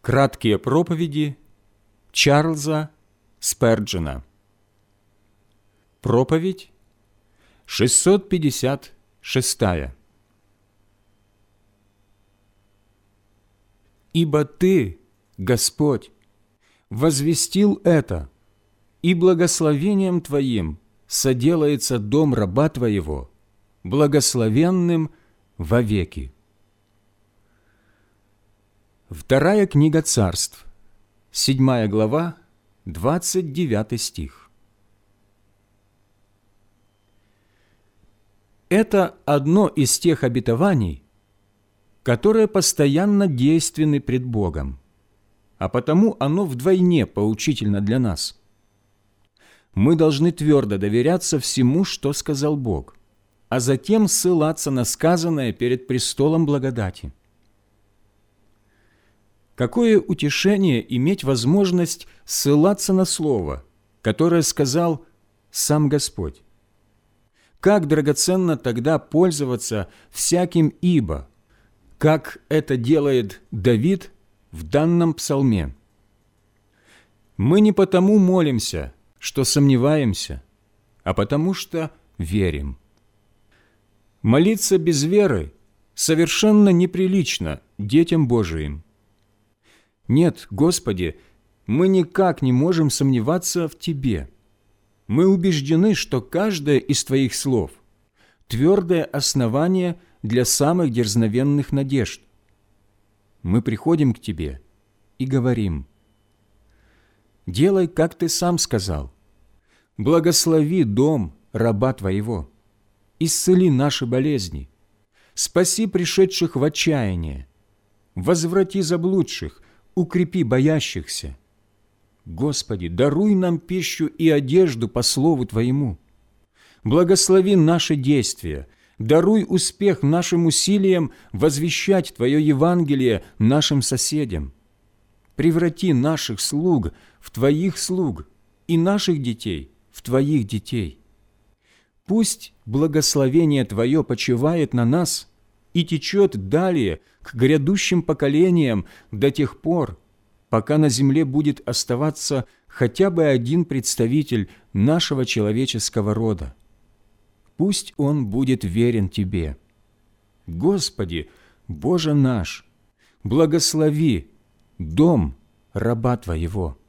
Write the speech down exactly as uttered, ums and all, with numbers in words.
Краткие проповеди Чарльза Сперджена. Проповедь шестьсот пятьдесят шестая. «Ибо Ты, Господь, возвестил это, и благословением Твоим соделается дом раба Твоего, благословенным вовеки». Вторая книга Царств, седьмая глава, двадцать девятый стих. Это одно из тех обетований, которые постоянно действенны пред Богом, а потому оно вдвойне поучительно для нас. Мы должны твердо доверяться всему, что сказал Бог, а затем ссылаться на сказанное перед престолом благодати. Какое утешение иметь возможность ссылаться на Слово, которое сказал сам Господь! Как драгоценно тогда пользоваться всяким «ибо», как это делает Давид в данном псалме. Мы не потому молимся, что сомневаемся, а потому что верим. Молиться без веры совершенно неприлично детям Божиим. Нет, Господи, мы никак не можем сомневаться в Тебе. Мы убеждены, что каждое из Твоих слов – твердое основание для самых дерзновенных надежд. Мы приходим к Тебе и говорим: «Делай, как Ты сам сказал. Благослови дом раба Твоего, исцели наши болезни, спаси пришедших в отчаяние, возврати заблудших, укрепи боящихся. Господи, даруй нам пищу и одежду по слову Твоему. Благослови наши действия, даруй успех нашим усилиям возвещать Твое Евангелие нашим соседям. Преврати наших слуг в Твоих слуг и наших детей в Твоих детей. Пусть благословение Твое почивает на нас и течет далее к грядущим поколениям до тех пор, пока на земле будет оставаться хотя бы один представитель нашего человеческого рода. Пусть он будет верен Тебе. Господи, Боже наш, благослови дом раба Твоего».